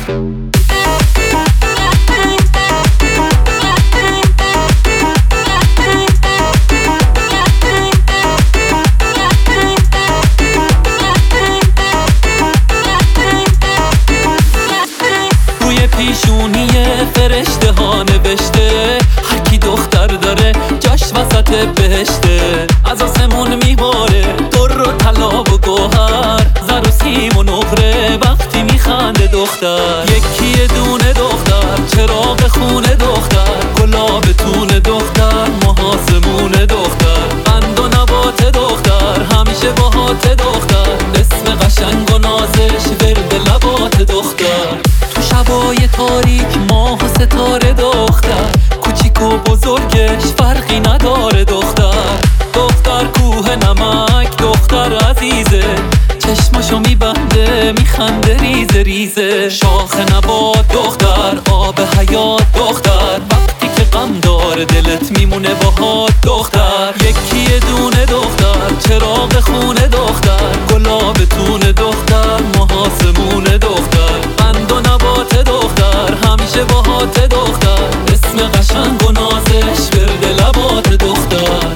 پیشونی فرشته ها نوشته هر کی دختر داره جاش وسط بهشته. از آسمون میباره در و طلا و گوهر، زر و سیم و نقره وقتی میخنده دختر. یکی دونه دختر، چراغ خونه دختر، گلابتون دختر، محاسمون دختر، قند و نبات دختر، همیشه باهات دختر، اسم قشنگ و نازش ورد لبات دختر. شبای تاریک ماه و ستاره دختر، کوچیک و بزرگش فرقی نداره دختر. دختر کوه نمک دختر عزیزه، چشماشو میبنده میخنده ریزه ریزه. شاخ نبات دختر، آب حیات دختر، وقتی که غم داره دلت میمونه باهات دختر. یکی دونه دختر، چراغ خونه دختر، گلابتون دختر، محاسمون دختر، قند و نبات دختر، همیشه باهات دختر، اسم قشنگ و نازش ورد لبات دختر.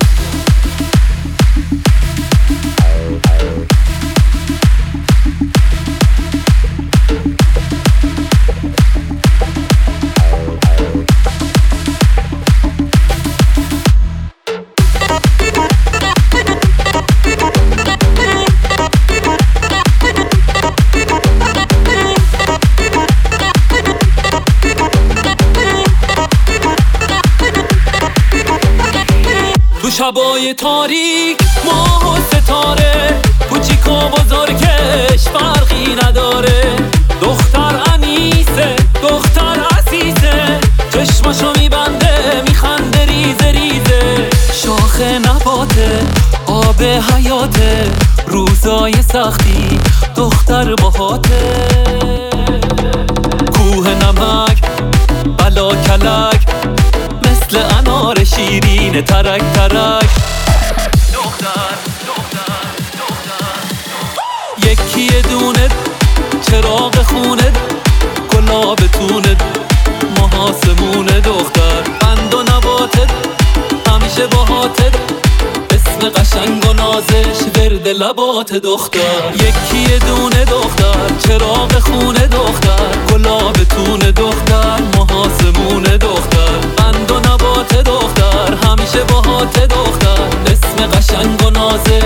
تو شبای تاریک ماه و ستاره، کوچیک و بزرگش فرقی نداره. دختر انیسه دختر عزیزه، چشماشو میبنده میخنده ریزه ریزه. شاخ نباته آب حیاته، روزای سختی دختر باهاته. کوه نمک بلا کلک، مثل انار شیرین ترک ترک. دختر دختر دختر یکی دونه، چراغ خونه، گلابتون، محاسمون دختر، قند و نباتت، همیشه باهاتت، اسم قشنگ و نازش ورد لبات دختر. یکی دونه دختر، چراغ خونه دختر، گلابتون دختر، محاسمون دختر، قند و نبات دختر، همیشه باهات دختر، اسم قشنگ و نازش